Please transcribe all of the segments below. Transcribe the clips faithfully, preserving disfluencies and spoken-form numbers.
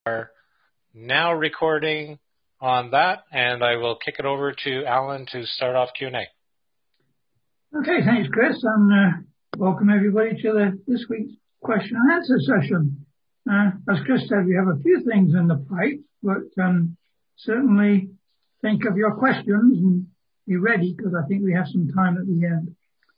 are now recording on that, and I will kick it over to Alan to start off Q and A. Okay, thanks, Chris, and uh, welcome everybody to the, this week's question and answer session. Uh, as Chris said, we have a few things in the pipe, but um, certainly think of your questions and be ready, because I think we have some time at the end.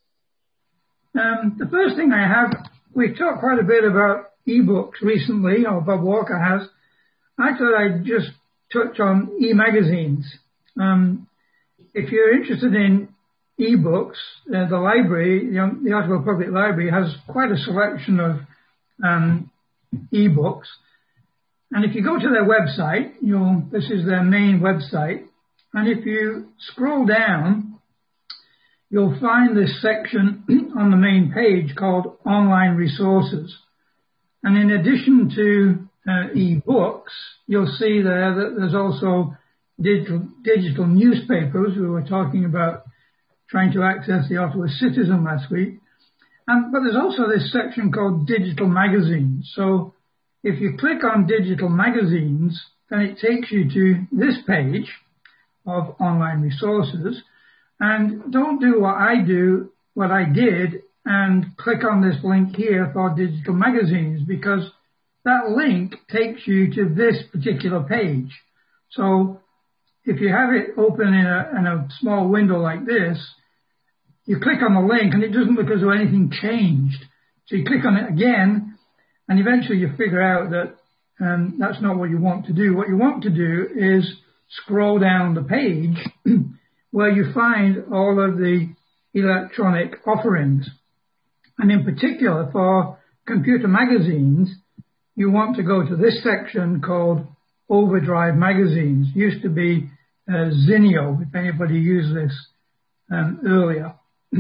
Um, the first thing I have, we've talked quite a bit about ebooks recently, or Bob Walker has. I thought I'd just touch on e-magazines. Um, if you're interested in ebooks, uh, the library, you know, the Ottawa Public Library has quite a selection of um, ebooks. And if you go to their website, you'll, this is their main website, and if you scroll down, you'll find this section on the main page called Online Resources. And in addition to uh, e-books, you'll see there that there's also digital, digital newspapers. We were talking about trying to access the Ottawa Citizen last week. And, but there's also this section called Digital Magazines. So if you click on Digital Magazines, then it takes you to this page of Online Resources. And don't do what I do, what I did, and click on this link here for Digital Magazines, because that link takes you to this particular page. So if you have it open in a, in a small window like this, you click on the link and it doesn't look as though anything changed. So you click on it again, and eventually you figure out that um, that's not what you want to do. What you want to do is scroll down the page where you find all of the electronic offerings. And in particular, for computer magazines, you want to go to this section called Overdrive Magazines. It used to be uh, Zinio, if anybody used this um, earlier.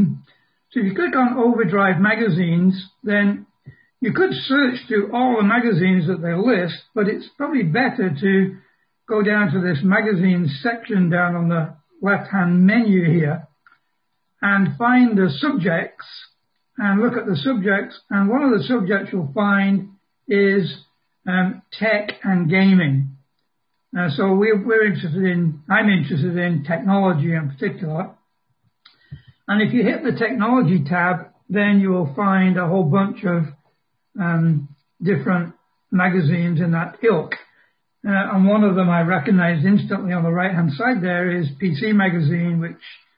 So if you click on Overdrive Magazines, then you could search through all the magazines that they list, but it's probably better to go down to this magazine section down on the left-hand menu here and find the subjects and look at the subjects. And one of the subjects you'll find is um, tech and gaming. Uh, so we're, we're interested in, I'm interested in technology in particular. And if you hit the technology tab, then you will find a whole bunch of um, different magazines in that ilk. Uh, and one of them I recognized instantly on the right-hand side there is P C Magazine, which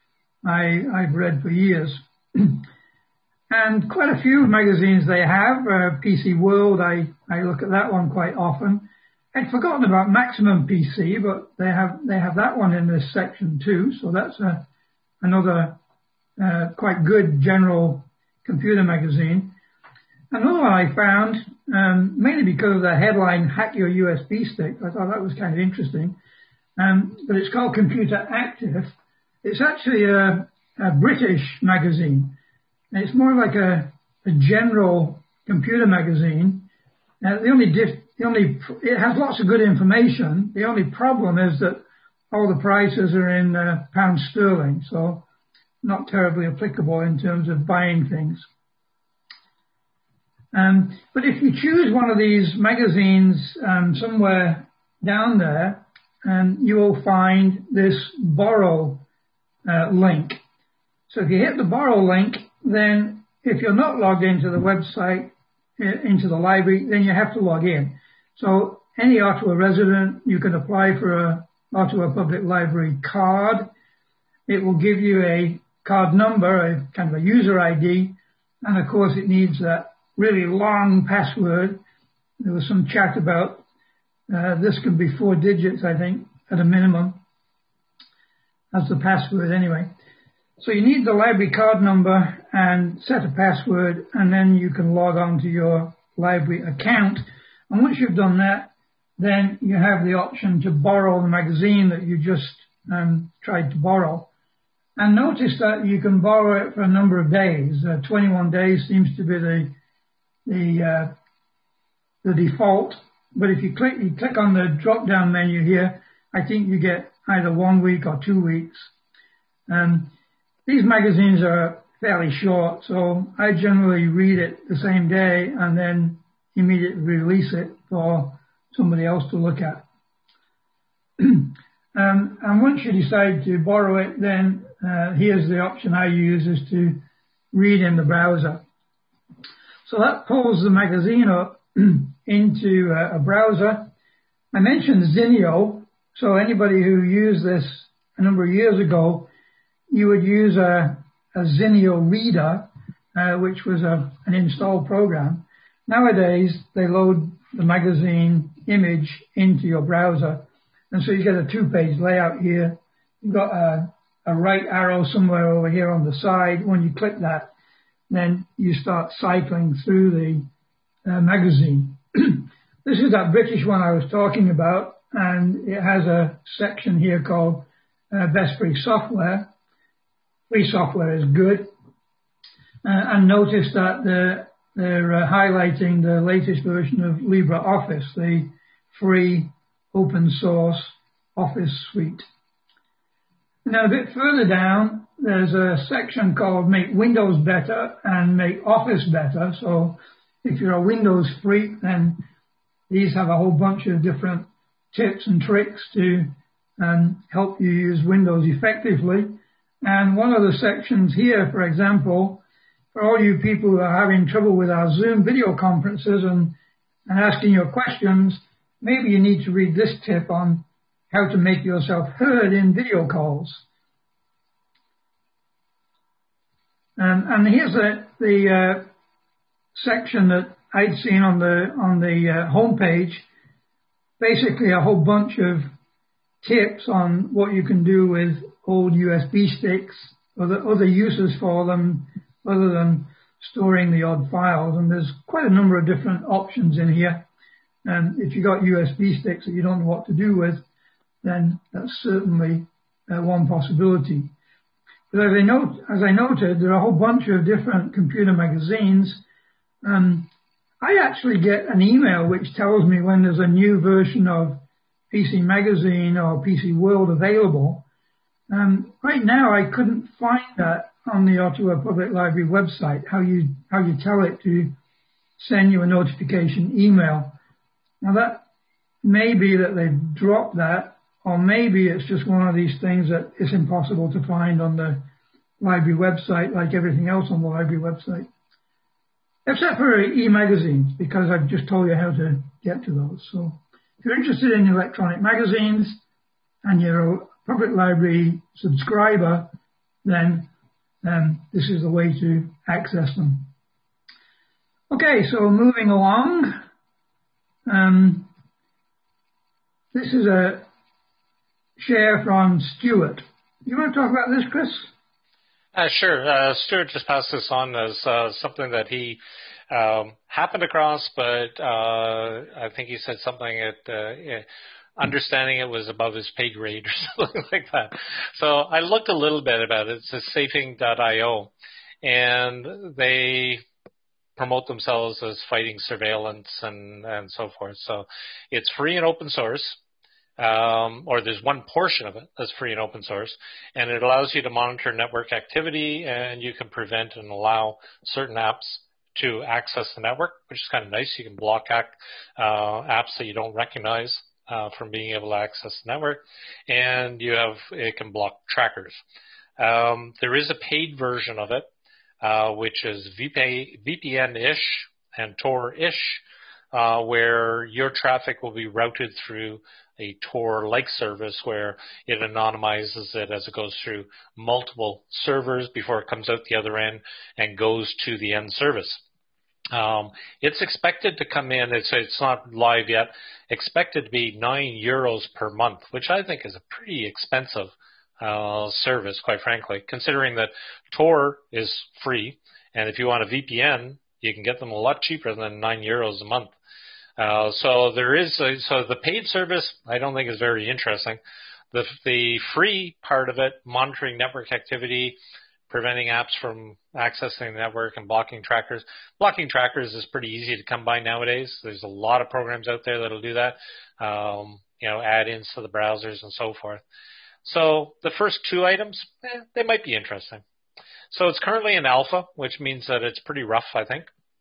I, I've read for years. And quite a few magazines they have. Uh, P C World, I, I look at that one quite often. I'd forgotten about Maximum P C, but they have they have that one in this section too. So that's a, another uh, quite good general computer magazine. Another one I found, um, mainly because of the headline, Hack Your U S B Stick. I thought that was kind of interesting. Um, but it's called Computer Active. It's actually a, a British magazine. And it's more like a, a general computer magazine. Uh, the only diff, the only, it has lots of good information. The only problem is that all the prices are in uh, pounds sterling, so not terribly applicable in terms of buying things. Um, but if you choose one of these magazines um, somewhere down there, um, you will find this borrow uh, link. So if you hit the borrow link, then if you're not logged into the website, into the library, then you have to log in. So any Ottawa resident, you can apply for a Ottawa Public Library card. It will give you a card number, a kind of a user I D, and of course it needs that really long password. There was some chat about uh, this can be four digits, I think, at a minimum. That's the password anyway. So you need the library card number and set a password, and then you can log on to your library account. And once you've done that, then you have the option to borrow the magazine that you just um, tried to borrow. And notice that you can borrow it for a number of days. Uh, twenty-one days seems to be the the uh, the default. But if you click you click on the drop-down menu here, I think you get either one week or two weeks. Um, these magazines are fairly short, so I generally read it the same day and then immediately release it for somebody else to look at. um, and once you decide to borrow it, then uh, here's the option I use, is to read in the browser. So that pulls the magazine up into a, a browser. I mentioned Zinio, so anybody who used this a number of years ago, you would use a, a Zinio reader, uh, which was a, an installed program. Nowadays, they load the magazine image into your browser, and so you get a two-page layout here. You've got a, a right arrow somewhere over here on the side. When you click that, then you start cycling through the uh, magazine. This is that British one I was talking about, and it has a section here called uh, Best Free Software. Free software is good. Uh, and notice that the, they're uh, highlighting the latest version of LibreOffice, the free open source Office suite. Now a bit further down, there's a section called Make Windows Better and Make Office Better. So if you're a Windows freak, then these have a whole bunch of different tips and tricks to um, help you use Windows effectively. And one of the sections here, for example, for all you people who are having trouble with our Zoom video conferences and, and asking your questions, maybe you need to read this tip on how to make yourself heard in video calls. Um, and here's the, the uh, section that I'd seen on the on the uh, homepage. Basically, a whole bunch of tips on what you can do with old U S B sticks, or the other uses for them, other than storing the odd files. And there's quite a number of different options in here. And if you've got U S B sticks that you don't know what to do with, then that's certainly uh, one possibility. But as I, note, as I noted, there are a whole bunch of different computer magazines. Um, I actually get an email which tells me when there's a new version of P C Magazine or P C World available. Um, right now, I couldn't find that on the Ottawa Public Library website, how you, how you tell it to send you a notification email. Now, that may be that they've dropped that, or maybe it's just one of these things that is impossible to find on the library website, like everything else on the library website. Except for e-magazines, because I've just told you how to get to those. So if you're interested in electronic magazines and you're a public library subscriber, then um, this is the way to access them. Okay, so moving along. Um, this is a share from Stuart. You want to talk about this, Chris? Uh, sure. Uh, Stuart just passed this on as uh, something that he um, happened across, but uh, I think he said something at uh, yeah, understanding it was above his pay grade or something like that. So I looked a little bit about it. It's safing dot i o, and they promote themselves as fighting surveillance and, and so forth. So it's free and open source. Um, or there's one portion of it that's free and open source, and it allows you to monitor network activity, and you can prevent and allow certain apps to access the network, which is kind of nice. You can block act, uh, apps that you don't recognize uh, from being able to access the network, and you have it can block trackers. Um, there is a paid version of it, uh, which is V P N-ish and Tor-ish, uh, where your traffic will be routed through a Tor-like service where it anonymizes it as it goes through multiple servers before it comes out the other end and goes to the end service. Um, it's expected to come in, it's, it's not live yet, expected to be nine euros per month, which I think is a pretty expensive uh, service, quite frankly, considering that Tor is free, and if you want a V P N, you can get them a lot cheaper than nine euros a month. Uh, so there is, a, so the paid service I don't think is very interesting. The, the free part of it, monitoring network activity, preventing apps from accessing the network and blocking trackers. Blocking trackers is pretty easy to come by nowadays. There's a lot of programs out there that'll do that, um, you know, add-ins to the browsers and so forth. So the first two items, eh, they might be interesting. So it's currently in alpha, which means that it's pretty rough, I think.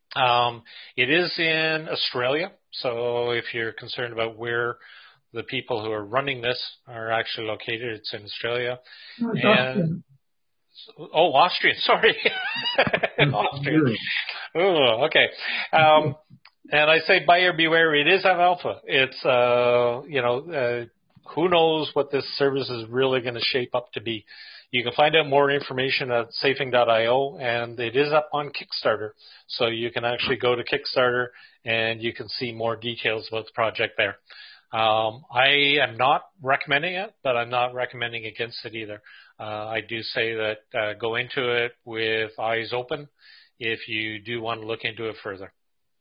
Um, it is in Australia, so if you're concerned about where the people who are running this are actually located, it's in Australia. No, it's and Austrian. Oh, Austrian, sorry. Austrian. Oh, okay. Um, and I say buyer beware, it is an alpha. It's, uh, you know, uh, who knows what this service is really going to shape up to be. You can find out more information at safing dot io, and it is up on Kickstarter. So you can actually go to Kickstarter and you can see more details about the project there. Um, I am not recommending it, but I'm not recommending against it either. Uh, I do say that uh, go into it with eyes open if you do want to look into it further.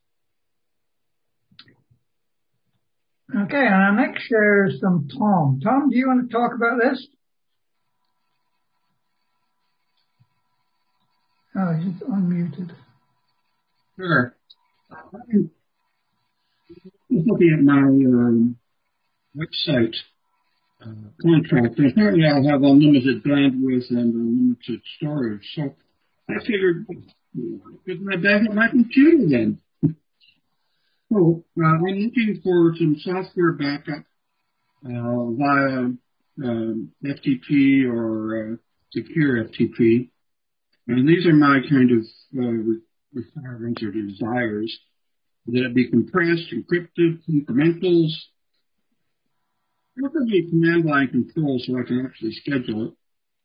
Okay, and our next share is from Tom. Tom, do you want to talk about this? Oh, he's unmuted. Sure. I'm just looking at my um, website uh, contract. And apparently I have unlimited bandwidth and unlimited storage. So I figured, could I back up my computer then? So uh, I'm looking for some software backup uh, via um, F T P or uh, secure F T P. And these are my kind of uh, requirements or desires. That it be compressed, encrypted, incrementals. Preferably command line control so I can actually schedule it.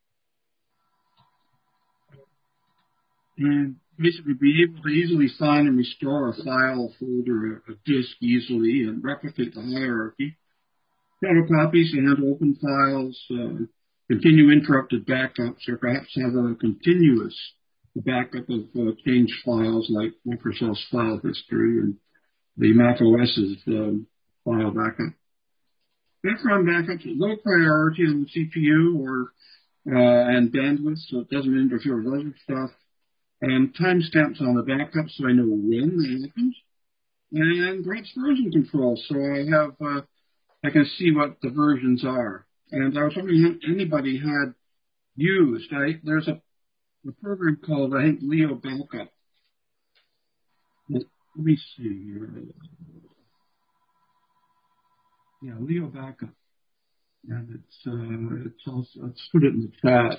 And basically be able to easily find and restore a file, a folder, a disk easily and replicate the hierarchy. Shadow copies and open files, uh, continue interrupted backups, or perhaps have a continuous backup of uh, changed files like Microsoft's file history and the Mac OS's um, file backup. Background backups at low priority on the C P U or uh, and bandwidth, so it doesn't interfere with other stuff. And timestamps on the backup, so I know when they happened. And perhaps version control, so I have uh, I can see what the versions are. And I was wondering if anybody had used. I, there's a, a program called I think Leo Backup. Let me see here. Yeah, Leo Backup. And it's, uh, it's also, let's put it in the chat.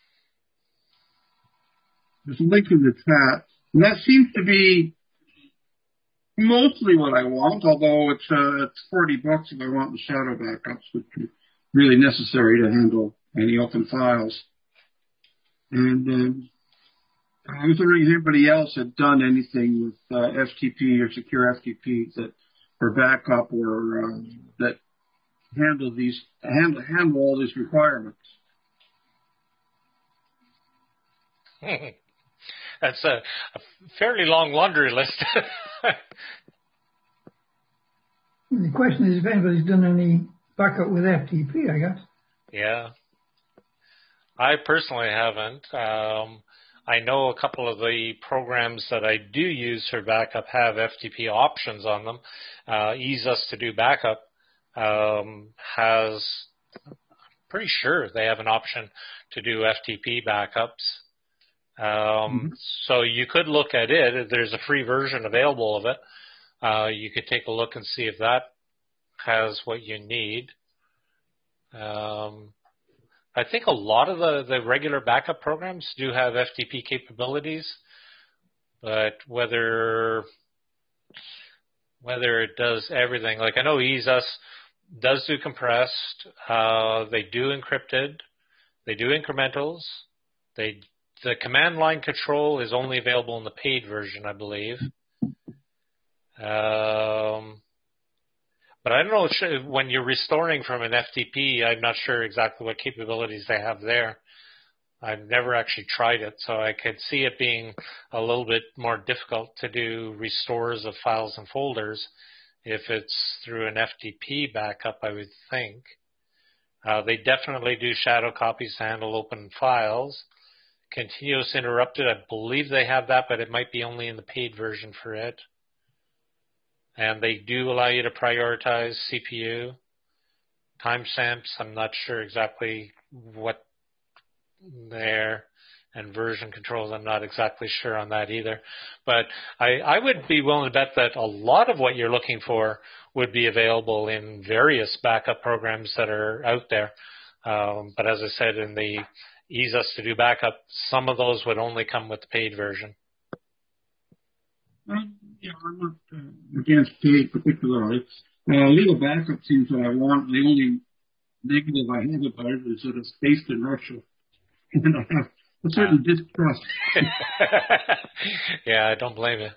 There's a link in the chat. And that seems to be mostly what I want, although it's, uh, it's forty bucks if I want the shadow backups, which is really necessary to handle any open files. And, um, I was wondering if anybody else had done anything with uh, F T P or secure F T P that for backup or uh, that handle these handle handle all these requirements. That's a, a fairly long laundry list. The question is if anybody's done any backup with F T P, I guess. Yeah. I personally haven't. Um, I know a couple of the programs that I do use for backup have F T P options on them. Uh, Ease Us to do backup um, has, I'm pretty sure they have an option to do F T P backups. Um, mm-hmm. So you could look at it. There's a free version available of it. Uh, you could take a look and see if that has what you need. Um, I think a lot of the, the regular backup programs do have F T P capabilities, but whether whether it does everything, like I know Ease Us does do compressed, uh, they do encrypted, they do incrementals, they the command line control is only available in the paid version, I believe. Um, But I don't know, when you're restoring from an F T P, I'm not sure exactly what capabilities they have there. I've never actually tried it, so I could see it being a little bit more difficult to do restores of files and folders if it's through an F T P backup, I would think. Uh, they definitely do shadow copies to handle open files. Continuous interrupted, I believe they have that, but it might be only in the paid version for it. And they do allow you to prioritize C P U. Timestamps, I'm not sure exactly what there. and version controls. I'm not exactly sure on that either. But I, I would be willing to bet that a lot of what you're looking for would be available in various backup programs that are out there. Um, but as I said, in the ease us to do backup, some of those would only come with the paid version. Um, yeah, I'm not uh, against paid particularly. Uh, little backup seems what I want. The only negative I have about it is that it's based in Russia. And I have a certain yeah. distrust. Yeah, I don't blame you.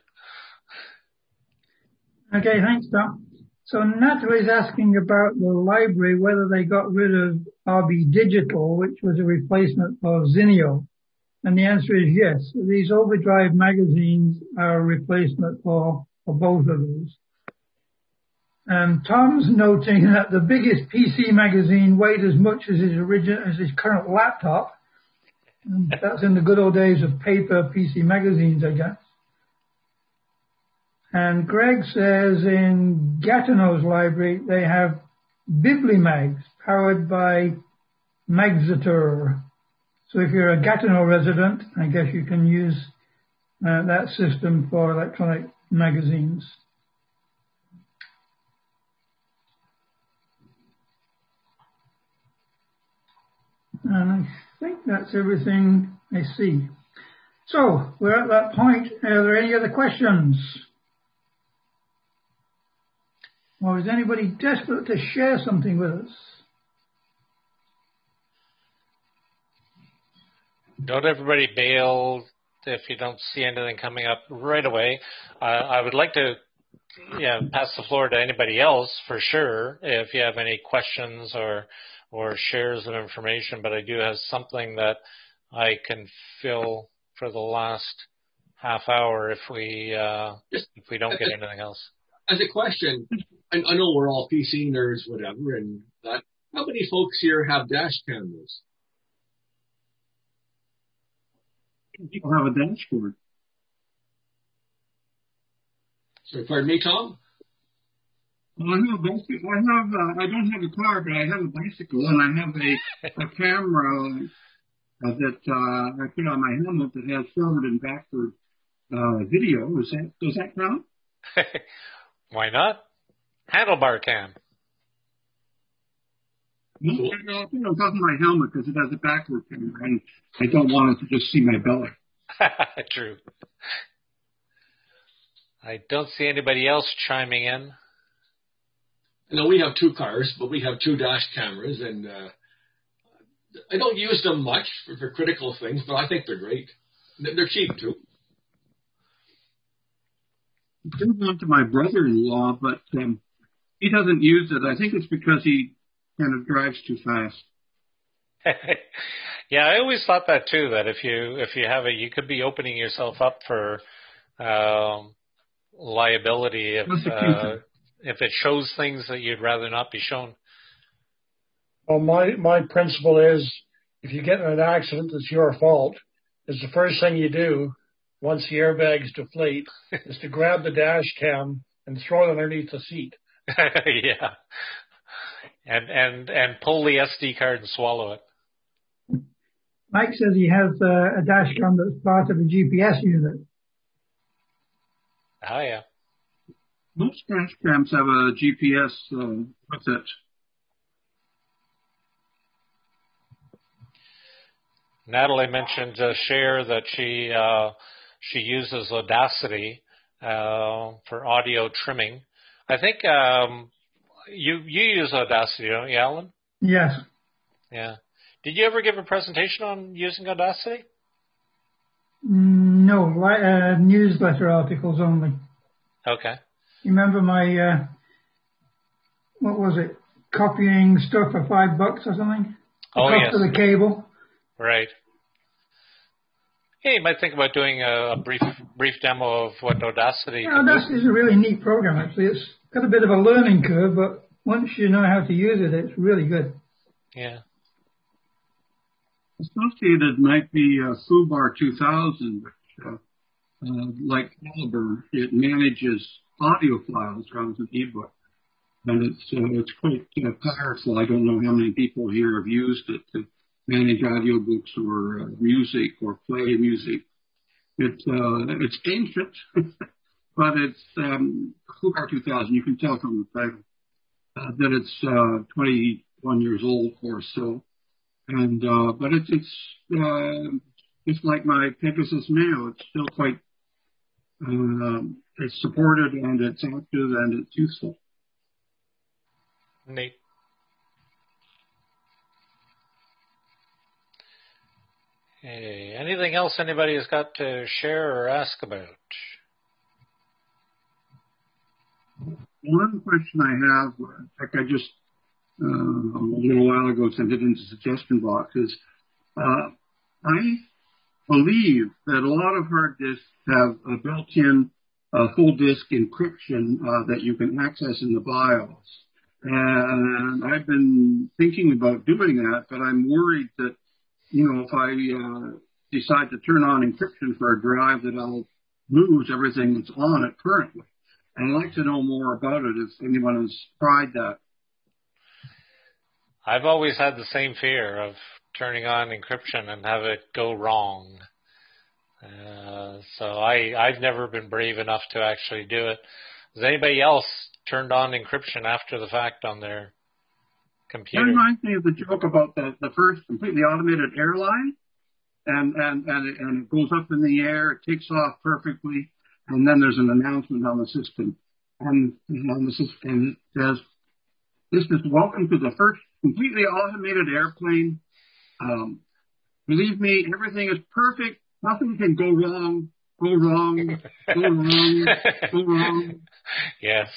Okay, thanks, Tom. So Natalie's asking about the library, whether they got rid of R B Digital, which was a replacement for Zinio. And the answer is yes. These Overdrive magazines are a replacement for, for both of those. And Tom's noting that the biggest P C magazine weighed as much as his original, as his current laptop. And that's in the good old days of paper P C magazines, I guess. And Greg says in Gatineau's library, they have Biblimags powered by Magzator. So if you're a Gatineau resident, I guess you can use uh, that system for electronic magazines. And I think that's everything I see. So we're at that point. Are there any other questions? Or is anybody desperate to share something with us? Don't everybody bail if you don't see anything coming up right away. Uh, I would like to yeah, pass the floor to anybody else for sure if you have any questions or or shares of information, but I do have something that I can fill for the last half hour if we uh, Just, if we don't get anything else. As a question, I, I know we're all P C nerds, whatever, and that. How many folks here have dash cameras? People have a dashboard. So, pardon me, Tom? Well, I have a bicycle. I have. Uh, I don't have a car, but I have a bicycle, and I have a, a camera uh, that uh, I put on my helmet that has forward and backward uh, video. Is that does that count? Why not? Handlebar cam. No, I think I'm talking my helmet because it has a backward camera, and I don't want it to just see my belly. True. I don't see anybody else chiming in. No, we have two cars, but we have two dash cameras, and uh, I don't use them much for, for critical things, but I think they're great. They're cheap, too. I gave one to my brother-in-law, but um, he doesn't use it. I think it's because he kind of drives too fast. Yeah, I always thought that, too, that if you if you have it, you could be opening yourself up for um, liability if uh, if it shows things that you'd rather not be shown. Well, my, my principle is if you get in an accident that's your fault, is the first thing you do once the airbags deflate is to grab the dash cam and throw it underneath the seat. Yeah. And, and, and pull the S D card and swallow it. Mike says he has uh, a dash cam that's part of a G P S unit. Oh, yeah. Most dash cams have a G P S uh, with it. Natalie mentioned uh, Cher that she uh, she uses Audacity uh, for audio trimming. I think um, you you use Audacity, don't you, Alan? Yes. Yeah. Did you ever give a presentation on using Audacity? No, uh, newsletter articles only. Okay. You remember my, uh, what was it, copying stuff for five bucks or something? The oh, cost yes. of the cable. Right. Hey, you might think about doing a, a brief brief demo of what Audacity Yeah, Audacity is a really neat program, actually. It's got a bit of a learning curve, but once you know how to use it, it's really good. Yeah. Associated might be uh, FooBar two thousand, which, uh, uh, like Calibre, it manages audio files rather than ebook, and it's uh, it's quite uh, powerful. I don't know how many people here have used it. manage audiobooks or uh, music or play music. It's uh, it's ancient, but it's um, Cougar two thousand. You can tell from the title uh, that it's uh, twenty-one years old or so. And uh, but it's it's uh, just like my Pegasus Neo. It's still quite uh, it's supported and it's active and it's useful. Neat. Hey, anything else anybody has got to share or ask about? One question I have, in fact, I just uh, a little while ago sent it into the suggestion box, is uh, I believe that a lot of hard disks have a built-in uh, full disk encryption uh, that you can access in the BIOS. And I've been thinking about doing that, but I'm worried that, you know, if I uh, decide to turn on encryption for a drive, that I'll lose everything that's on it currently. And I'd like to know more about it if anyone has tried that. I've always had the same fear of turning on encryption and have it go wrong. Uh, so I, I've never been brave enough to actually do it. Has anybody else turned on encryption after the fact on their computer? That reminds me of the joke about the, the first completely automated airline. And, and, and, it, and it goes up in the air, it takes off perfectly, and then there's an announcement on the system. And on the system it says, "This is welcome to the first completely automated airplane. Um, believe me, everything is perfect. Nothing can go wrong, go wrong, go wrong, go wrong." Yes.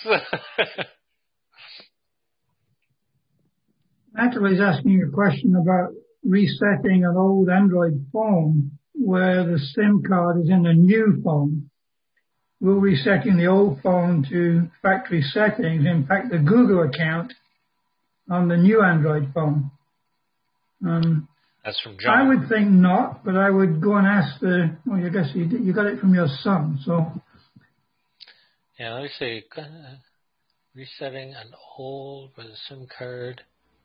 Natalie is asking you a question about resetting an old Android phone where the SIM card is in a new phone. Will resetting the old phone to factory settings impact the Google account on the new Android phone? Um, That's from John. I would think not, but I would go and ask the, well, I guess you, you got it from your son, so. Yeah, let me see. Uh, resetting an old with a SIM card.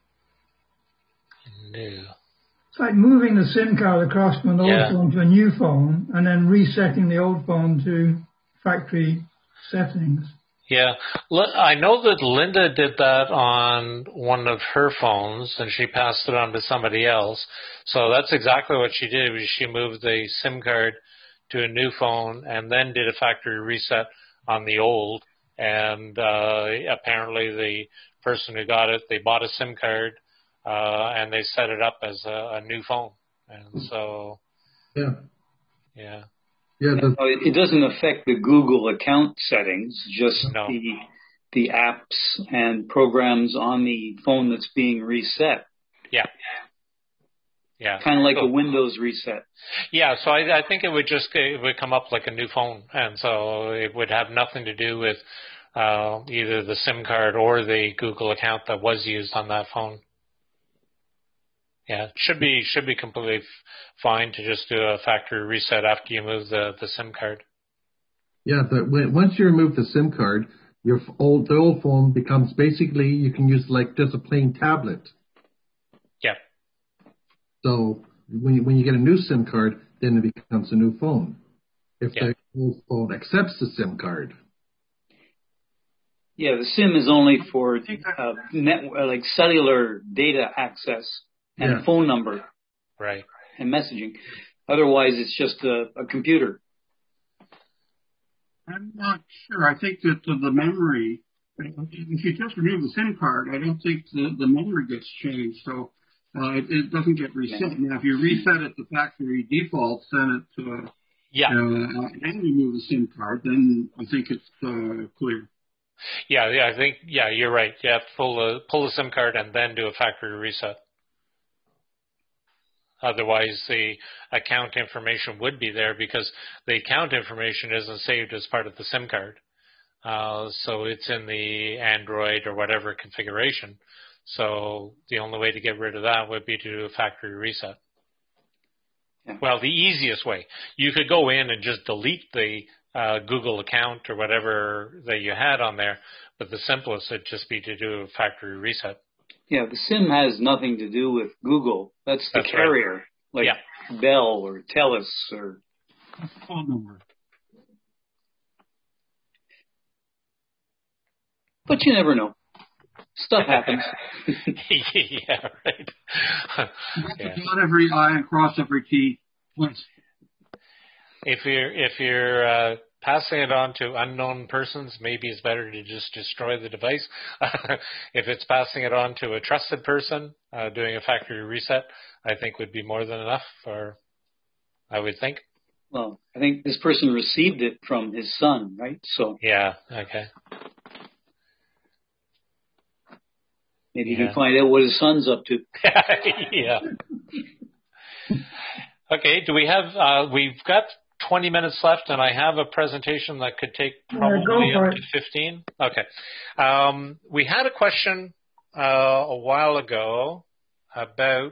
New. It's like moving the SIM card across from an old Yeah. phone to a new phone and then resetting the old phone to factory settings. Yeah, I know that Linda did that on one of her phones, and she passed it on to somebody else. So that's exactly what she did. Was she moved the SIM card to a new phone and then did a factory reset on the old. And uh, apparently the person who got it, they bought a SIM card uh, and they set it up as a, a new phone. And so, yeah, yeah. Yeah, the, it doesn't affect the Google account settings, just No. the the apps and programs on the phone that's being reset. Yeah. Yeah. Kind of like so, a Windows reset. Yeah, so I, I think it would just it would come up like a new phone, and so it would have nothing to do with uh, either the SIM card or the Google account that was used on that phone. Yeah, should be should be completely f- fine to just do a factory reset after you move the, the SIM card. yeah. The, when, once you remove the SIM card, your f- old the old phone becomes basically you can use like just a plain tablet. Yeah. So when you, when you get a new SIM card, then it becomes a new phone. If Yeah. the old phone accepts the SIM card. Yeah, the SIM is only for uh, net, like cellular data access and Yeah. a phone number Right. and messaging. Otherwise, it's just a, a computer. I'm not sure. I think that the, the memory, if you just remove the SIM card, I don't think the, the memory gets changed. So uh, it, it doesn't get reset. Now, if you reset it to factory defaults, then it, uh, Yeah. uh, and remove the SIM card, then I think it's uh, clear. Yeah, yeah, I think yeah, you're right. You have to pull the pull the SIM card and then do a factory reset. Otherwise, the account information would be there because the account information isn't saved as part of the SIM card. Uh, so it's in the Android or whatever configuration. So the only way to get rid of that would be to do a factory reset. Yeah. Well, the easiest way. You could go in and just delete the uh, Google account or whatever that you had on there, but the simplest would just be to do a factory reset. Yeah, the SIM has nothing to do with Google. That's the That's carrier, right. like Yeah. Bell or Telus or. Phone number. But you never know. Stuff happens. Yeah, right. Yeah. Dot every I and cross every T. Once. If you're if you're uh, passing it on to unknown persons, maybe it's better to just destroy the device. If it's passing it on to a trusted person, uh, doing a factory reset, I think would be more than enough. For I would think. Well, I think this person received it from his son, right? So yeah, okay. Maybe yeah. you can find out what his son's up to. Yeah. Okay, do we have, uh, we've got twenty minutes left, and I have a presentation that could take probably yeah, up to fifteen. Okay. Um, we had a question uh, a while ago about,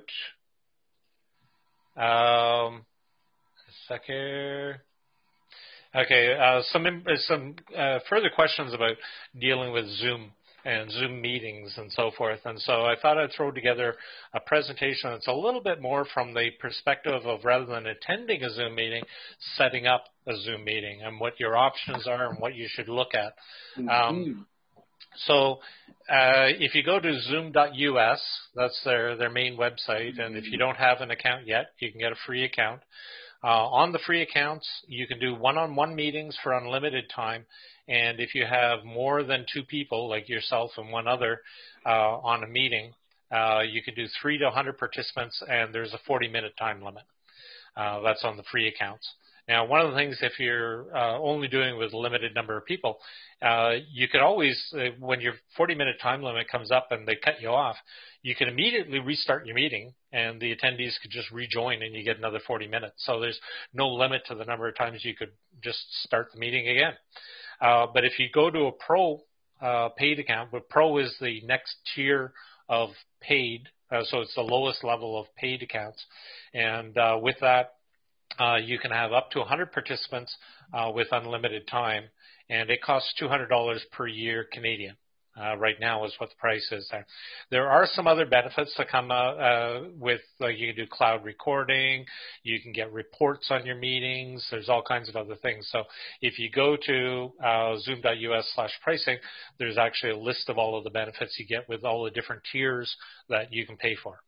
um, a second. Okay, uh, some some uh, further questions about dealing with Zoom and Zoom meetings and so forth. And so I thought I'd throw together a presentation that's a little bit more from the perspective of, rather than attending a Zoom meeting, setting up a Zoom meeting and what your options are and what you should look at. Mm-hmm. Um, so uh, if you go to zoom dot U S, that's their, their main website. And if you don't have an account yet, you can get a free account. Uh, on the free accounts, you can do one-on-one meetings for unlimited time. And if you have more than two people, like yourself and one other, uh, on a meeting, uh, you can do three to one hundred participants, and there's a forty-minute time limit. Uh, that's on the free accounts. Now, one of the things, if you're uh, only doing with a limited number of people, uh, you could always, uh, when your forty-minute time limit comes up and they cut you off, you can immediately restart your meeting, and the attendees could just rejoin, and you get another forty minutes. So there's no limit to the number of times you could just start the meeting again. Uh, but if you go to a pro uh, paid account, but pro is the next tier of paid, uh, so it's the lowest level of paid accounts. And uh, with that, uh, you can have up to one hundred participants uh, with unlimited time, and it costs two hundred dollars per year Canadian. Uh, right now is what the price is there. There are some other benefits that come uh, uh, with, like you can do cloud recording, you can get reports on your meetings, there's all kinds of other things. So if you go to uh, zoom dot U S slash pricing, there's actually a list of all of the benefits you get with all the different tiers that you can pay for.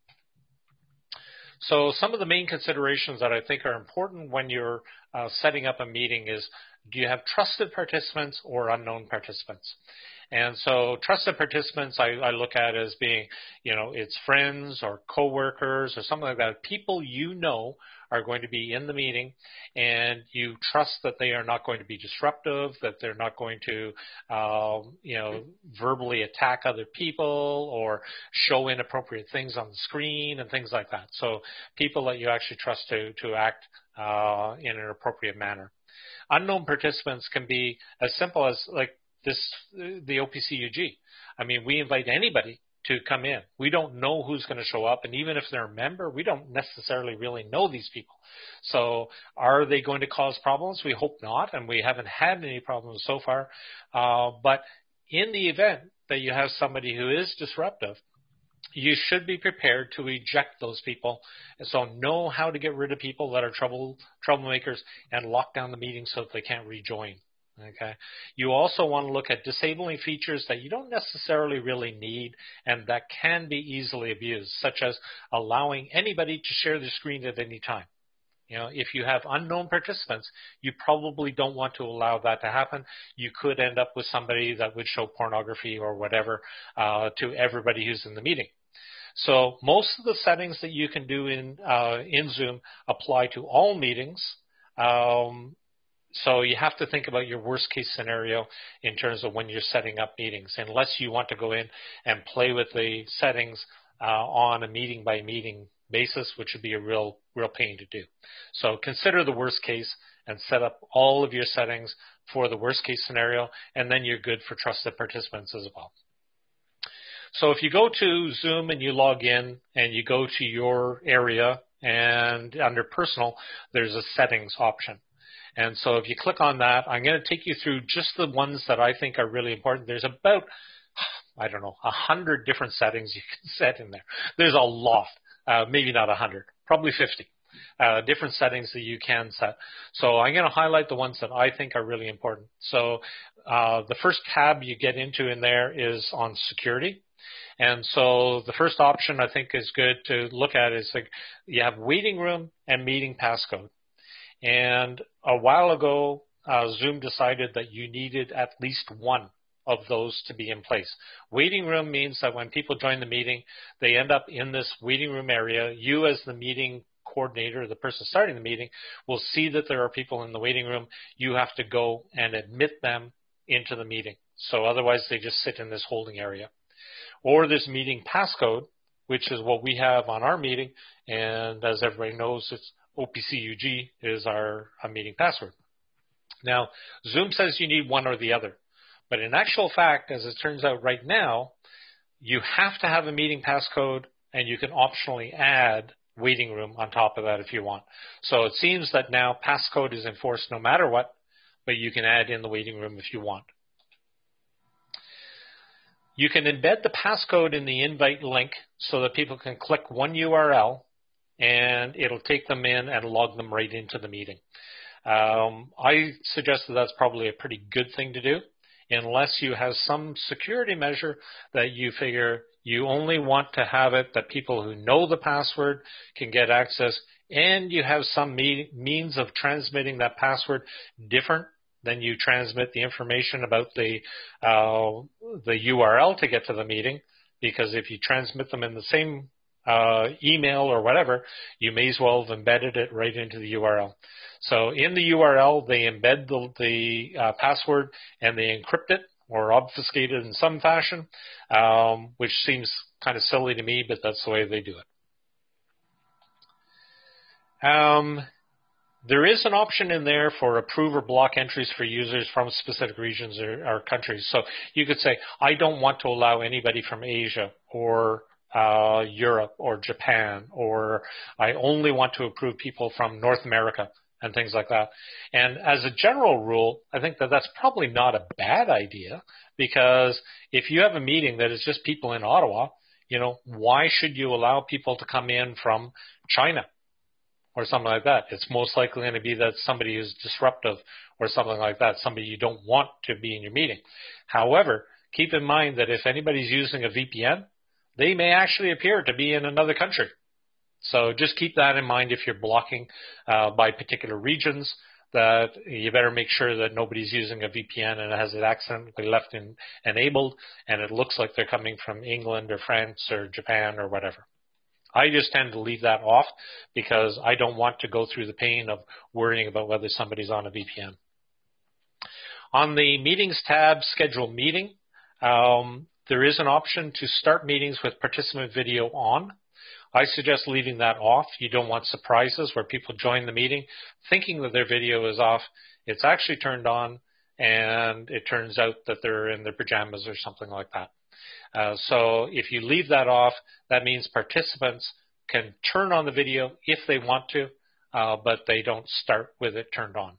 So some of the main considerations that I think are important when you're uh, setting up a meeting is, do you have trusted participants or unknown participants? And so trusted participants I, I look at as being, you know, it's friends or coworkers or something like that. People you know are going to be in the meeting, and you trust that they are not going to be disruptive, that they're not going to, um, you know, verbally attack other people or show inappropriate things on the screen and things like that. So people that you actually trust to, to act uh, in an appropriate manner. Unknown participants can be as simple as like, This, the O P C U G. I mean, we invite anybody to come in. We don't know who's going to show up, and even if they're a member, we don't necessarily really know these people. So are they going to cause problems? We hope not, and we haven't had any problems so far. Uh, but in the event that you have somebody who is disruptive, you should be prepared to eject those people. And so know how to get rid of people that are trouble troublemakers and lock down the meeting so that they can't rejoin. Okay. You also want to look at disabling features that you don't necessarily really need and that can be easily abused, such as allowing anybody to share the screen at any time. You know, if you have unknown participants, you probably don't want to allow that to happen. You could end up with somebody that would show pornography or whatever uh, to everybody who's in the meeting. So most of the settings that you can do in uh, in Zoom apply to all meetings. Um, So you have to think about your worst case scenario in terms of when you're setting up meetings, unless you want to go in and play with the settings uh, on a meeting by meeting basis, which would be a real, real pain to do. So consider the worst case and set up all of your settings for the worst case scenario, and then you're good for trusted participants as well. So if you go to Zoom and you log in and you go to your area, and under personal, there's a settings option. And so if you click on that, I'm going to take you through just the ones that I think are really important. There's about I don't know, a hundred different settings you can set in there. There's a lot, uh, maybe not a hundred, probably fifty. Uh, different settings that you can set. So I'm going to highlight the ones that I think are really important. So uh, the first tab you get into in there is on security. And so the first option I think is good to look at is like you have waiting room and meeting passcode. And a while ago, uh, Zoom decided that you needed at least one of those to be in place. Waiting room means that when people join the meeting, they end up in this waiting room area. You as the meeting coordinator, the person starting the meeting, will see that there are people in the waiting room. You have to go and admit them into the meeting. So otherwise they just sit in this holding area. Or this meeting passcode, which is what we have on our meeting. And as everybody knows, it's O P C U G is our, our meeting password. Now, Zoom says you need one or the other. But in actual fact, as it turns out right now, you have to have a meeting passcode, and you can optionally add waiting room on top of that if you want. So it seems that now passcode is enforced no matter what, but you can add in the waiting room if you want. You can embed the passcode in the invite link so that people can click one U R L and it'll take them in and log them right into the meeting. Um, I suggest that that's probably a pretty good thing to do, unless you have some security measure that you figure you only want to have it that people who know the password can get access, and you have some me- means of transmitting that password different than you transmit the information about the uh, the U R L to get to the meeting, because if you transmit them in the same uh, email or whatever, you may as well have embedded it right into the U R L. So in the U R L, they embed the, the uh, password and they encrypt it or obfuscate it in some fashion, um, which seems kind of silly to me, but that's the way they do it. Um, there is an option in there for approve or block entries for users from specific regions or, or countries. So you could say, I don't want to allow anybody from Asia or uh, Europe or Japan, or I only want to approve people from North America and things like that. And as a general rule, I think that that's probably not a bad idea, because if you have a meeting that is just people in Ottawa, you know, why should you allow people to come in from China or something like that? It's most likely going to be that somebody is disruptive or something like that, somebody you don't want to be in your meeting. However, keep in mind that if anybody's using a V P N, they may actually appear to be in another country. So just keep that in mind if you're blocking uh, by particular regions, that you better make sure that nobody's using a V P N and it has it accidentally left in, enabled and it looks like they're coming from England or France or Japan or whatever. I just tend to leave that off because I don't want to go through the pain of worrying about whether somebody's on a V P N. On the Meetings tab, Schedule Meeting, um, there is an option to start meetings with participant video on. I suggest leaving that off. You don't want surprises where people join the meeting thinking that their video is off. It's actually turned on, and it turns out that they're in their pajamas or something like that. Uh, so if you leave that off, that means participants can turn on the video if they want to, uh, but they don't start with it turned on.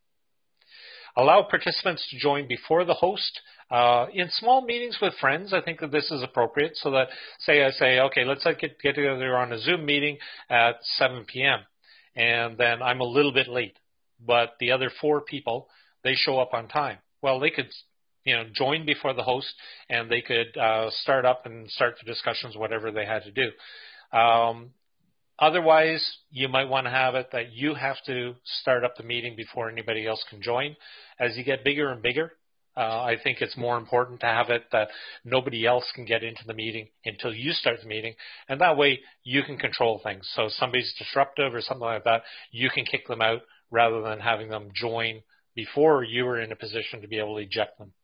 Allow participants to join before the host. Uh, in small meetings with friends, I think that this is appropriate, so that, say I say, okay, let's get, get together on a Zoom meeting at seven p.m., and then I'm a little bit late, but the other four people, they show up on time. Well, they could, you know, join before the host, and they could uh, start up and start the discussions, whatever they had to do. Um, otherwise, you might want to have it that you have to start up the meeting before anybody else can join. As you get bigger and bigger, Uh, I think it's more important to have it that nobody else can get into the meeting until you start the meeting, and that way you can control things. So if somebody's disruptive or something like that, you can kick them out rather than having them join before you were in a position to be able to eject them.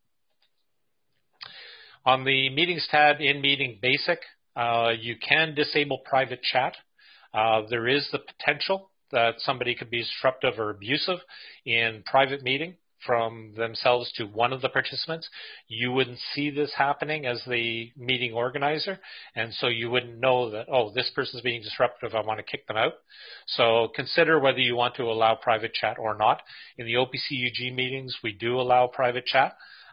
On the Meetings tab in Meeting Basic, uh, you can disable private chat. Uh, there is the potential that somebody could be disruptive or abusive in private meeting from themselves to one of the participants. You wouldn't see this happening as the meeting organizer, and so you wouldn't know that, oh, this person's being disruptive, I want to kick them out. So consider whether you want to allow private chat or not. In the O P C U G meetings, we do allow private chat.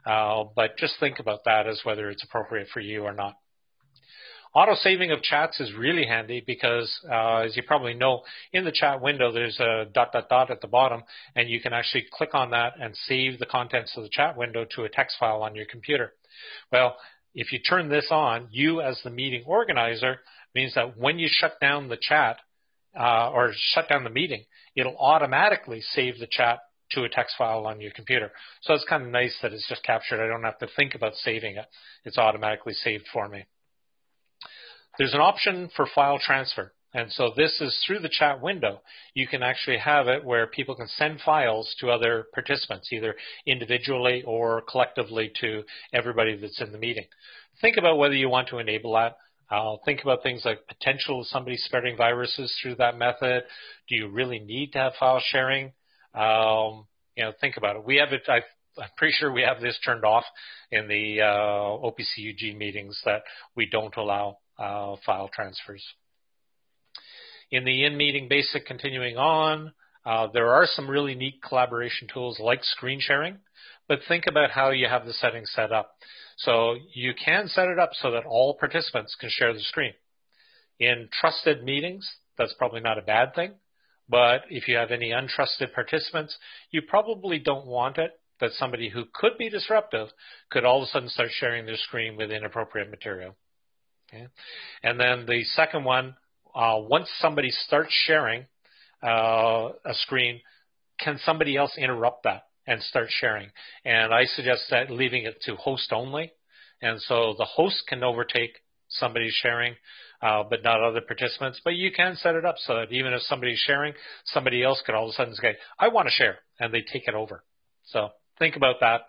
Uh, but just think about that as whether it's appropriate for you or not. Auto-saving of chats is really handy because, uh, as you probably know, in the chat window, there's a dot, dot, dot at the bottom, and you can actually click on that and save the contents of the chat window to a text file on your computer. Well, if you turn this on, you as the meeting organizer means that when you shut down the chat uh, or shut down the meeting, it'll automatically save the chat to a text file on your computer. So it's kind of nice that it's just captured. I don't have to think about saving it. It's automatically saved for me. There's an option for file transfer. And so this is through the chat window. You can actually have it where people can send files to other participants, either individually or collectively to everybody that's in the meeting. Think about whether you want to enable that. Uh, think about things like potential of somebody spreading viruses through that method. Do you really need to have file sharing? Um, you know, think about it. We have it. I, I'm pretty sure we have this turned off in the uh, O P C U G meetings that we don't allow uh, file transfers. In the in-meeting basic continuing on, uh, there are some really neat collaboration tools like screen sharing, but think about how you have the settings set up. So you can set it up so that all participants can share the screen. In trusted meetings, that's probably not a bad thing, but if you have any untrusted participants, you probably don't want it that somebody who could be disruptive could all of a sudden start sharing their screen with inappropriate material. Okay? And then the second one, Uh, once somebody starts sharing uh, a screen, can somebody else interrupt that and start sharing? And I suggest that leaving it to host only. And so the host can overtake somebody's sharing, uh, but not other participants. But you can set it up so that even if somebody's sharing, somebody else could all of a sudden say, I want to share, and they take it over. So think about that.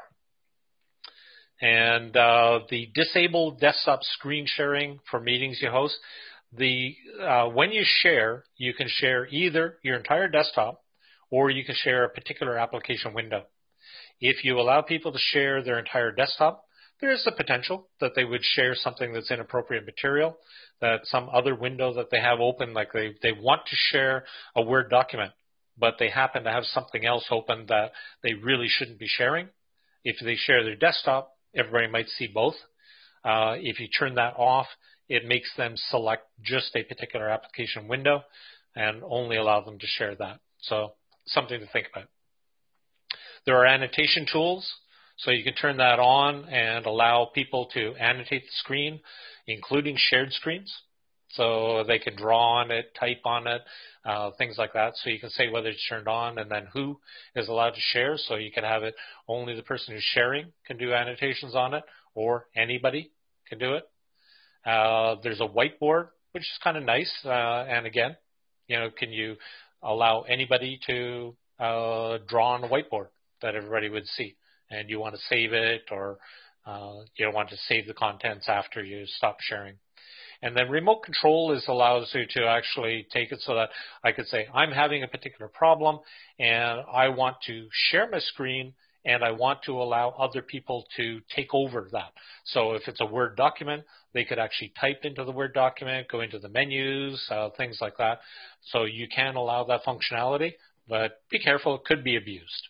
And uh, the disable desktop screen sharing for meetings you host. The uh, when you share, you can share either your entire desktop or you can share a particular application window. If you allow people to share their entire desktop, there is the potential that they would share something that's inappropriate material, that some other window that they have open, like they, they want to share a Word document, but they happen to have something else open that they really shouldn't be sharing. If they share their desktop, everybody might see both. Uh, if you turn that off, it makes them select just a particular application window and only allow them to share that. So something to think about. There are annotation tools, so you can turn that on and allow people to annotate the screen, including shared screens. So they can draw on it, type on it, uh, things like that. So you can say whether it's turned on and then who is allowed to share. So you can have it only the person who's sharing can do annotations on it, or anybody can do it. Uh, there's a whiteboard, which is kind of nice. Uh, and again, you know, can you allow anybody to uh, draw on a whiteboard that everybody would see? And you want to save it, or uh, you don't want to save the contents after you stop sharing. And then remote control is allows you to actually take it so that I could say, I'm having a particular problem and I want to share my screen and I want to allow other people to take over that. So if it's a Word document, they could actually type into the Word document, go into the menus, uh, things like that. So you can allow that functionality, but be careful, it could be abused.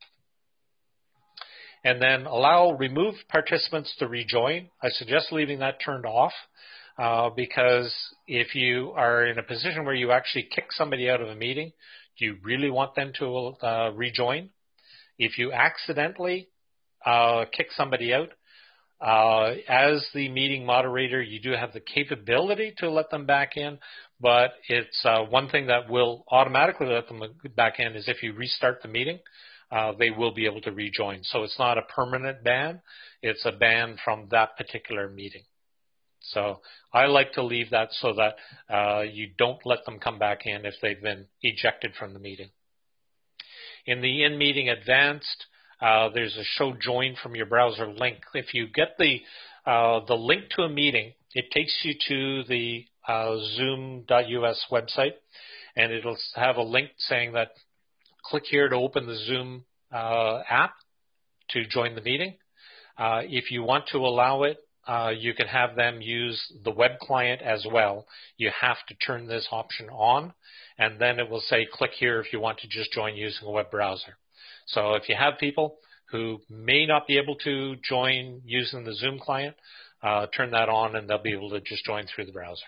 And then allow removed participants to rejoin. I suggest leaving that turned off uh, because if you are in a position where you actually kick somebody out of a meeting, do you really want them to uh, rejoin? If you accidentally uh, kick somebody out, uh, as the meeting moderator, you do have the capability to let them back in, but it's uh, one thing that will automatically let them back in is if you restart the meeting, uh, they will be able to rejoin. So it's not a permanent ban. It's a ban from that particular meeting. So I like to leave that so that uh, you don't let them come back in if they've been ejected from the meeting. In the in-meeting advanced, uh, there's a show join from your browser link. If you get the uh, the link to a meeting, it takes you to the uh, zoom dot U S website, and it'll have a link saying that click here to open the Zoom uh, app to join the meeting. Uh, if you want to allow it, uh, you can have them use the web client as well. You have to turn this option on, and then it will say click here if you want to just join using a web browser. So if you have people who may not be able to join using the Zoom client, uh, turn that on and they'll be able to just join through the browser.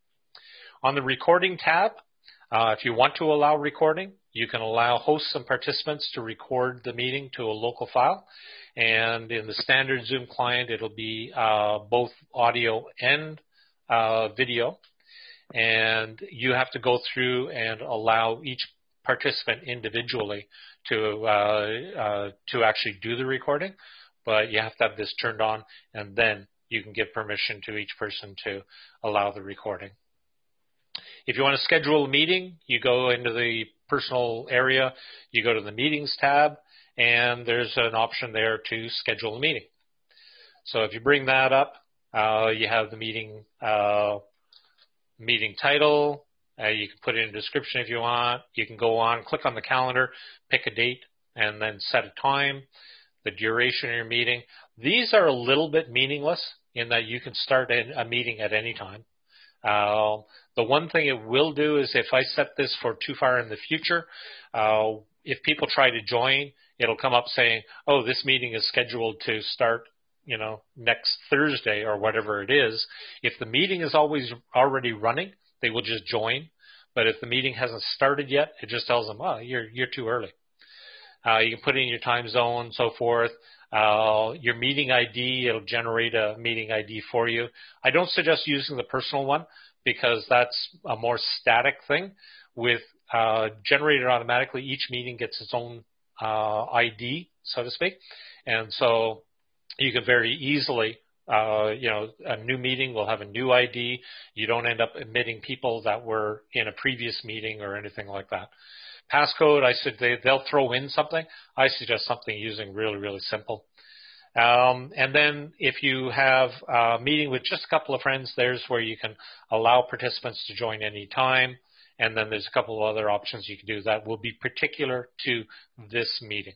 On the recording tab, uh, if you want to allow recording, you can allow hosts and participants to record the meeting to a local file. And in the standard Zoom client, it'll be uh, both audio and uh, video. And you have to go through and allow each participant individually to uh, uh, to actually do the recording. But you have to have this turned on, and then you can give permission to each person to allow the recording. If you want to schedule a meeting, you go into the personal area, you go to the meetings tab, and there's an option there to schedule a meeting. So if you bring that up, uh, you have the meeting uh, meeting title. Uh, you can put in a description if you want. You can go on, click on the calendar, pick a date, and then set a time, the duration of your meeting. These are a little bit meaningless in that you can start a meeting at any time. Uh, the one thing it will do is if I set this for too far in the future, uh, if people try to join, it'll come up saying, oh, this meeting is scheduled to start, you know, next Thursday or whatever it is. If the meeting is always already running, they will just join. But if the meeting hasn't started yet, it just tells them, oh, you're, you're too early. Uh, you can put in your time zone, so forth. Uh, your meeting I D, it'll generate a meeting I D for you. I don't suggest using the personal one because that's a more static thing. With uh, generated automatically, each meeting gets its own uh, I D, so to speak. And so you can very easily, uh, you know, a new meeting will have a new I D. You don't end up admitting people that were in a previous meeting or anything like that. Passcode, I said they, they'll throw in something. I suggest something using really, really simple. Um, and then if you have a meeting with just a couple of friends, there's where you can allow participants to join any time. And then there's a couple of other options you can do that will be particular to this meeting.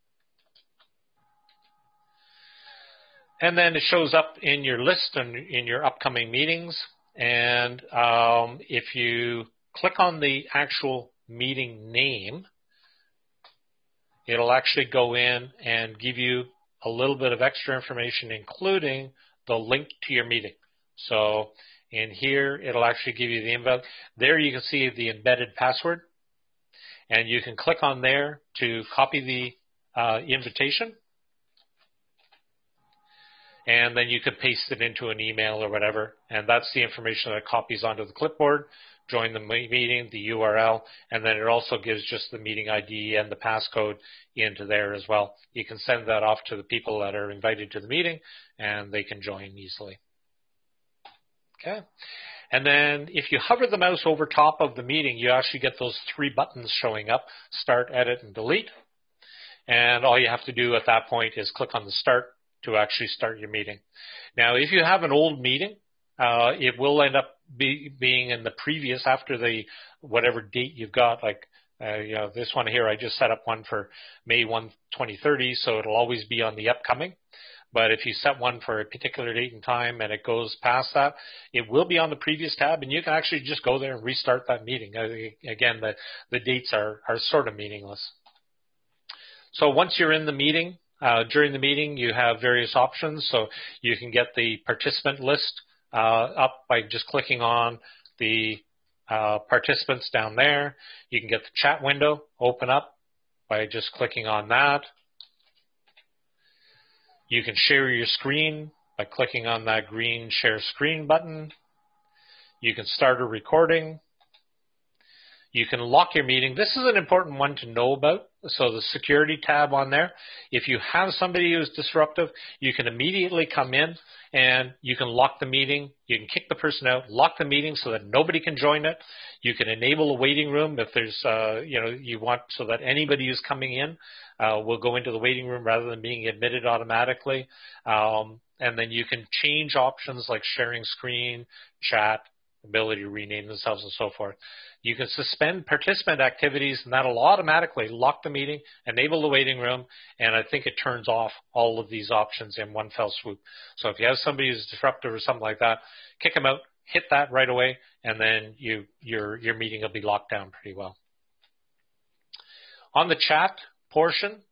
And then it shows up in your list and in your upcoming meetings. And um, if you click on the actual meeting name, it'll actually go in and give you a little bit of extra information, including the link to your meeting. So in here, it'll actually give you the invite. There you can see the embedded password, and you can click on there to copy the uh, invitation, and then you could paste it into an email or whatever, and that's the information that copies onto the clipboard. Join the meeting, the U R L, and then it also gives just the meeting I D and the passcode into there as well. You can send that off to the people that are invited to the meeting, and they can join easily. Okay. And then if you hover the mouse over top of the meeting, you actually get those three buttons showing up, start, edit, and delete. And all you have to do at that point is click on the start to actually start your meeting. Now, if you have an old meeting, uh, it will end up be, being in the previous, after the whatever date you've got, like, uh, you know, this one here, I just set up one for May first, twenty thirty, so it'll always be on the upcoming. But if you set one for a particular date and time and it goes past that, it will be on the previous tab, and you can actually just go there and restart that meeting. Again, the, the dates are, are sort of meaningless. So once you're in the meeting, uh, during the meeting, you have various options. So you can get the participant list uh, up by just clicking on the uh, participants down there. You can get the chat window open up by just clicking on that. You can share your screen by clicking on that green share screen button. You can start a recording. You can lock your meeting. This is an important one to know about. So the security tab on there, if you have somebody who's disruptive, you can immediately come in and you can lock the meeting. You can kick the person out, lock the meeting so that nobody can join it. You can enable a waiting room if there's, uh, you know, you want so that anybody who's coming in uh, will go into the waiting room rather than being admitted automatically. Um, and then you can change options like sharing screen, chat, ability to rename themselves, and so forth. You can suspend participant activities, and that'll automatically lock the meeting, enable the waiting room, and I think it turns off all of these options in one fell swoop. So if you have somebody who's disruptive or something like that, kick them out, hit that right away, and then you, your, your meeting will be locked down pretty well. On the chat portion,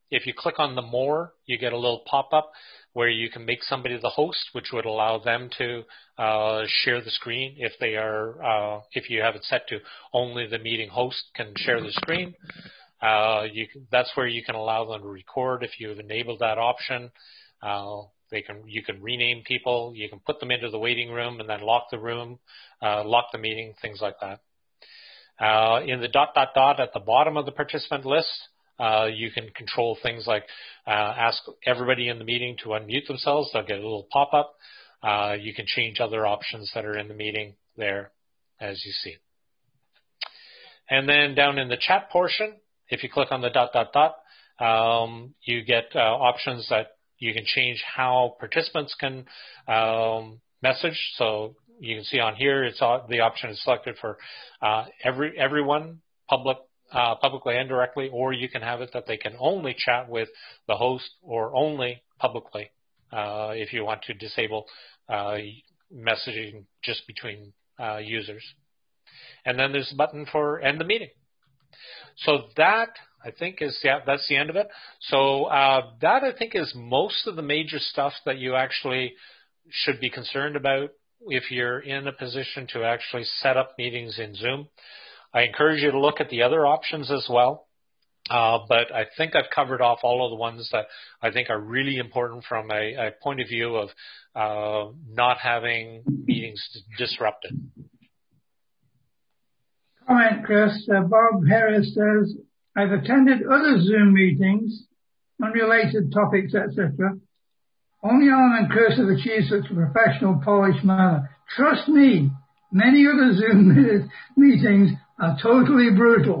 if you click on the more, you get a little pop-up where you can make somebody the host, which would allow them to uh, share the screen if they are, uh, if you have it set to only the meeting host can share the screen. Uh, you can, that's where you can allow them to record if you've enabled that option. Uh, they can, you can rename people, you can put them into the waiting room and then lock the room, uh, lock the meeting, things like that. Uh, in the dot, dot, dot at the bottom of the participant list, uh, you can control things like uh, ask everybody in the meeting to unmute themselves. They'll get a little pop-up. Uh, you can change other options that are in the meeting there as you see. And then down in the chat portion, if you click on the dot, dot, dot, um, you get uh, options that you can change how participants can um, message. So you can see on here, it's all, the option is selected for uh, every everyone, public, uh, publicly and directly, or you can have it that they can only chat with the host or only publicly uh, if you want to disable uh, messaging just between uh, users. And then there's a button for end the meeting. So that, I think, is, yeah, that's the end of it. So uh, that, I think, is most of the major stuff that you actually should be concerned about if you're in a position to actually set up meetings in Zoom. I encourage you to look at the other options as well. Uh, but I think I've covered off all of the ones that I think are really important from a, a point of view of uh, not having meetings disrupted. Comment, Chris. Uh, Bob Harris says, I've attended other Zoom meetings, unrelated topics, et cetera. Only Alan and Chris have achieved such a professional, polished manner. Trust me, many other Zoom meetings are totally brutal.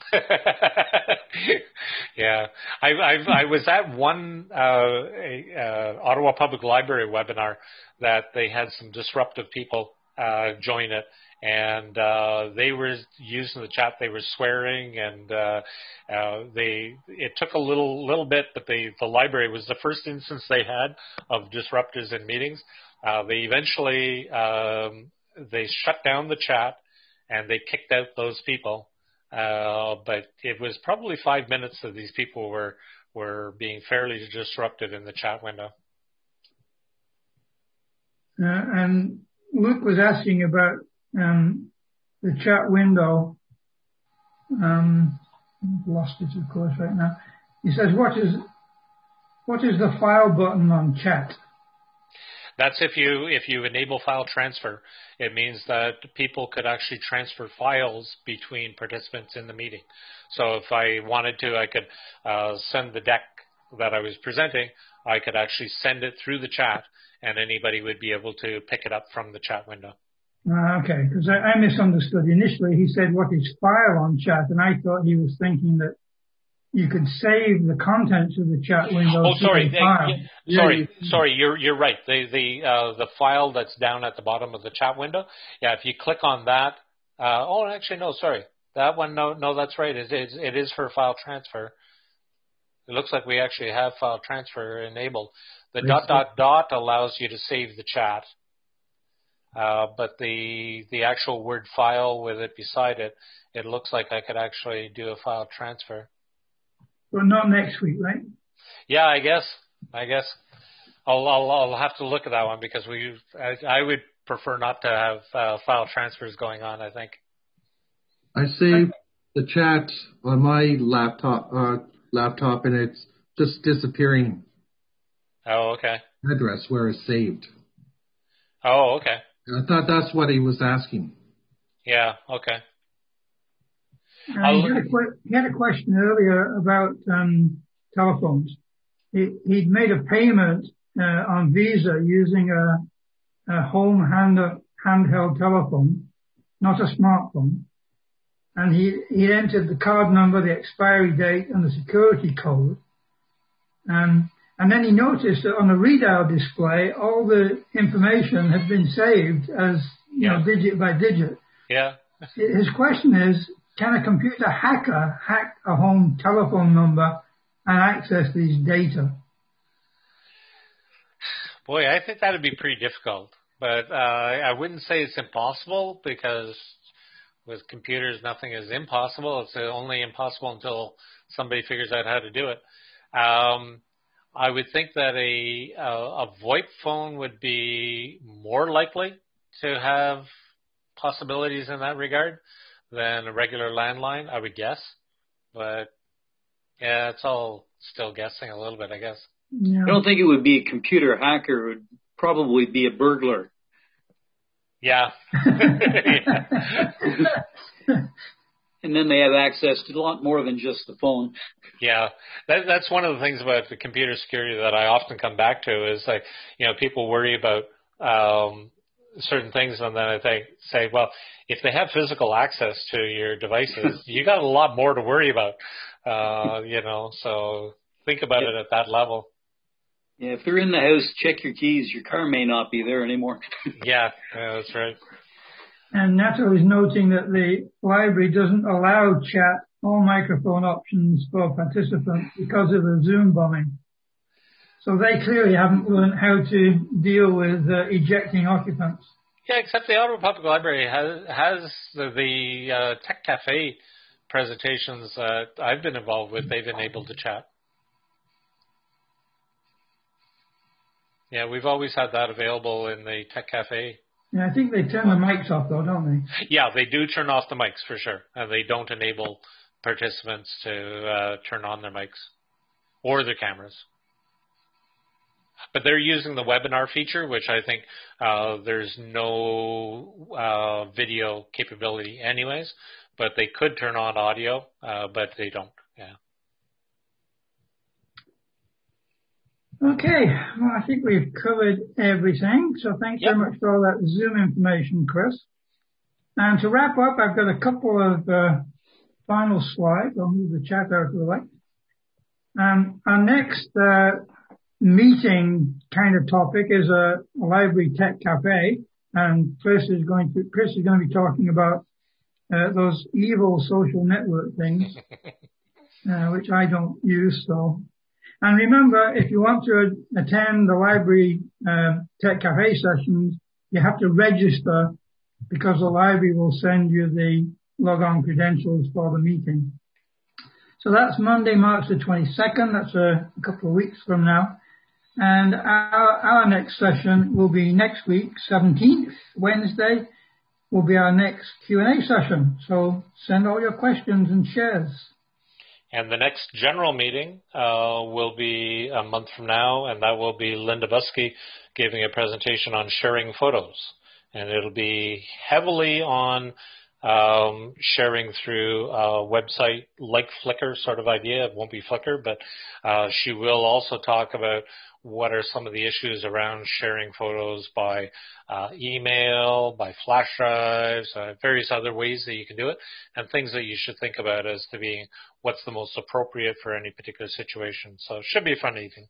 Yeah, I, I, I was at one uh, a, uh, Ottawa Public Library webinar that they had some disruptive people uh, join it, and uh, they were using the chat. They were swearing, and uh, uh, they it took a little little bit, but they the library was the first instance they had of disruptors in meetings. Uh, they eventually um, they shut down the chat and they kicked out those people. Uh, but it was probably five minutes that these people were were being fairly disruptive in the chat window. Uh, and Luke was asking about um, the chat window. Um, I've lost it, of course, right now. He says, "What is what is the file button on chat?" That's if you if you enable file transfer. It means that people could actually transfer files between participants in the meeting. So if I wanted to, I could uh, send the deck that I was presenting. I could actually send it through the chat, and anybody would be able to pick it up from the chat window. Uh, okay, because I, I misunderstood. Initially, he said, "What is file on chat?" And I thought he was thinking that you could save the contents of the chat window. Oh, sorry, they, file. yeah, sorry, sorry. You're you're right. The the uh, the file that's down at the bottom of the chat window. Yeah, if you click on that. Uh, oh, actually, no, sorry. That one, no, no, that's right. It is it is for file transfer. It looks like we actually have file transfer enabled. The dot dot dot allows you to save the chat, uh, but the the actual Word file with it beside it, it looks like I could actually do a file transfer. Well, not next week, right? Yeah, I guess. I guess I'll I'll, I'll have to look at that one because we. I, I would prefer not to have uh, file transfers going on. I think. I saved the chat on my laptop, uh, laptop, and it's just disappearing. Oh, okay. Address where it's saved. Oh, okay. I thought that's what he was asking. Yeah. Okay. Uh, he, had a, he had a question earlier about um, telephones. He, he'd made a payment uh, on Visa using a, a home hand, handheld telephone, not a smartphone. And he, he entered the card number, the expiry date, and the security code. Um, and then he noticed that on the readout display, all the information had been saved as, you yeah. know, digit by digit. Yeah. His question is, can a computer hacker hack a home telephone number and access these data? Boy, I think that would be pretty difficult. But uh, I wouldn't say it's impossible because with computers, nothing is impossible. It's only impossible until somebody figures out how to do it. Um, I would think that a, a a VoIP phone would be more likely to have possibilities in that regard than a regular landline, I would guess. But yeah, it's all still guessing a little bit, I guess. Yeah. I don't think it would be a computer hacker. It would probably be a burglar. Yeah. yeah. And then they have access to a lot more than just the phone. Yeah, that, that's one of the things about the computer security that I often come back to is like, you know, people worry about um, certain things, and then I think, say, well, if they have physical access to your devices, you got a lot more to worry about, uh, you know, so think about yeah. it at that level. Yeah, if they're in the house, check your keys. Your car may not be there anymore. yeah, yeah, that's right. And NATO is noting that the library doesn't allow chat or microphone options for participants because of the Zoom bombing. So they clearly haven't learned how to deal with uh, ejecting occupants. Yeah, except the Ottawa Public Library has, has the, the uh, Tech Cafe presentations that I've been involved with. They've been able to chat. Yeah, we've always had that available in the Tech Cafe. Yeah, I think they turn the mics off, though, don't they? Yeah, they do turn off the mics for sure, and they don't enable participants to uh, turn on their mics or their cameras. But they're using the webinar feature, which I think uh, there's no uh, video capability anyways, but they could turn on audio, uh, but they don't. Yeah. Okay, well, I think we've covered everything. So thanks yep. very much for all that Zoom information, Chris. And to wrap up, I've got a couple of uh, final slides. I'll move the chat out of the way. Um, our next uh, meeting kind of topic is a, a library tech cafe, and Chris is going to Chris is going to be talking about uh, those evil social network things, uh, which I don't use. So. And remember, if you want to attend the library uh, Tech Cafe sessions, you have to register because the library will send you the log-on credentials for the meeting. So that's Monday, March the twenty-second. That's a, a couple of weeks from now. And our, our next session will be next week, seventeenth, Wednesday, will be our next Q and A session. So send all your questions and shares. And the next general meeting uh, will be a month from now, and that will be Linda Buskey giving a presentation on sharing photos. And it'll be heavily on um, sharing through a website like Flickr sort of idea. It won't be Flickr, but uh, she will also talk about what are some of the issues around sharing photos by uh, email, by flash drives, uh, various other ways that you can do it, and things that you should think about as to being what's the most appropriate for any particular situation. So it should be a fun evening.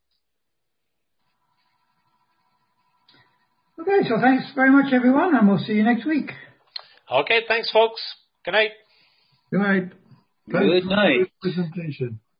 Okay, so thanks very much, everyone, and we'll see you next week. Okay, thanks, folks. Good night. Good night. Good night. Presentation.